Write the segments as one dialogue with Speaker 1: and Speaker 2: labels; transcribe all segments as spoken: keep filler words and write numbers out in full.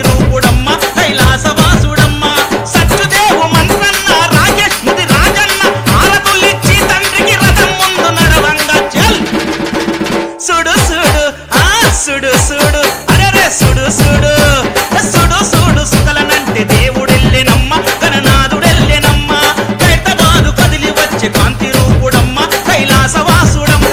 Speaker 1: రూపుడమ్మ కైలాసవాసుడమ్మ సత్యదేవు మంత్రన్న రాకేష్ ముది రాజన్న ఆరతులిచ్చి తండ్రికి రథం ముందు నడవంగా చల్ సుడు సుడు ఆ సుడు సుడు అరే సుడు సుడు సుడు సుడు సుకలనంటే దేవుడెల్లెనమ్మ గణనాథుడెల్లెనమ్మ కైతబాదు కదిలి వచ్చే కాంతి రూపుడమ్మ కైలాసవాసుడమ్మ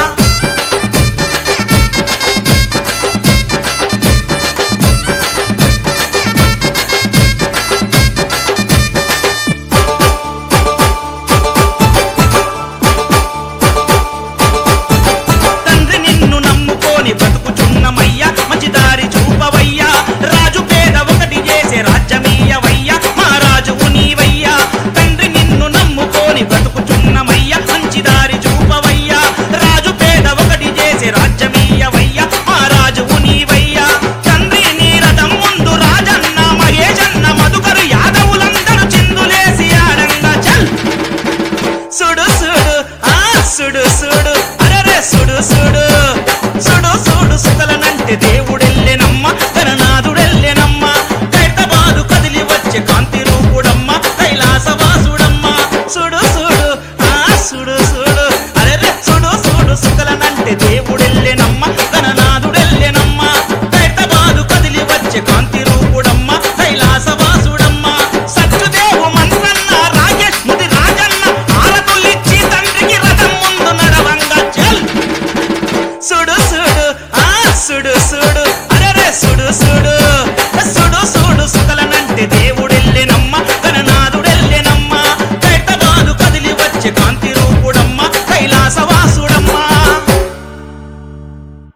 Speaker 1: తండ్రి నిన్ను నమ్ముకోని బ్రతుకుచున్నమయ్యా మంచి దారి చూపవయ్యా రాజు పేద ఒకటి చేసే రాజ్యమీయవయ్యా మా రాజువు నీవయ్యా తండ్రి నిన్ను నమ్ముకోని బ్రతుకుచున్నమయ్యా మంచి దారి చూపవయ్యా రాజు పేద ఒకటి చేసే రాజ్యమీయవయ్యా మా రాజువు నీవయ్యా తండ్రి నీ రథం ముందు రాజన్న మహేశన్న మధుకరు యాదవులందరూ చిందులేసి ఆడంగా చల్ సుడు సుడు ఆ సుడు సుడు అరే సుడు సుడు సుడు సుడు సుకలనంటే దేవుడెల్లెనమ్మ గణనాథుడెల్లెనమ్మ కైతబాదు కదిలి వచ్చే కాంతి రూపుడమ్మ కైలాసవాసుడమ్మ సుడు సుడు ఆ సుడు సుడు అరే సుడు సుడు సుకలనంటే దేవుడెల్లెనమ్మ గణనాథుడెల్లెనమ్మ కైతబాదు కదిలి వచ్చే కాంతి రూపుడమ్మ కైలాసవాసుడమ్మ సత్యదేవు మంత్రన్న రాకేష్ ముది రాజన్న ఆరతులిచ్చి తండ్రికి రథం ముందు నడవంగా చల్ సుడు సుడు ఆ సుడు సుడు అరే సుడు సుడు